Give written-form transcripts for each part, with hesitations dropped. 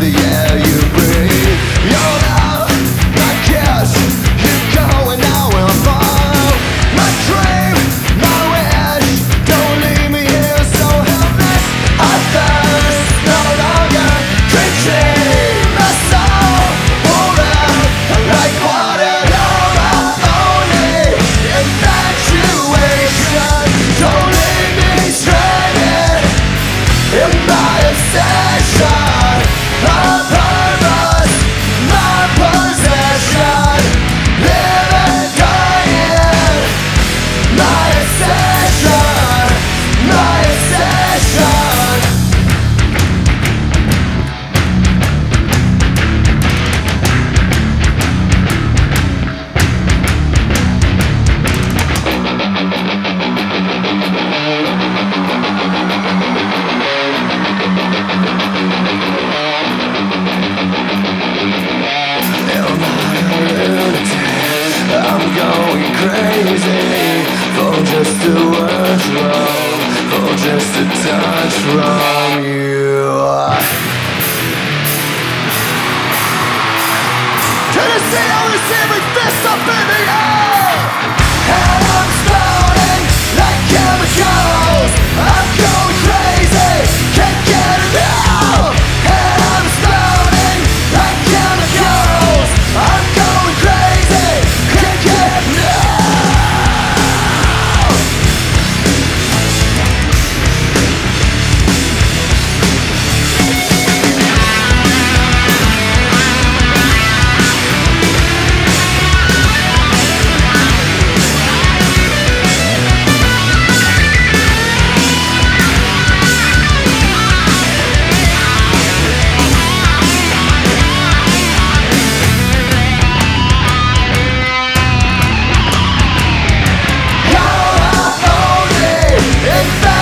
the air you breathe. Your love, my kiss, you go and I will follow. My dream, my wish, don't leave me here so helpless. I thirst no longer, drenching my soul. Hold up like water, you're my only infatuation. Don't leave me stranded in my obsession. A purpose, my possession. Live and die in my obsession, my obsession. I'm going crazy for just a word from, for just a touch from you. Can you see all this every fist up in the air? And I'm exploding like chemicals. I'm going crazy, can't get enough. And I'm exploding like chemicals. I'm going crazy, can't get enough.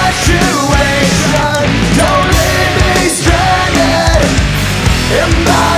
Infatuation, don't leave me stranded in my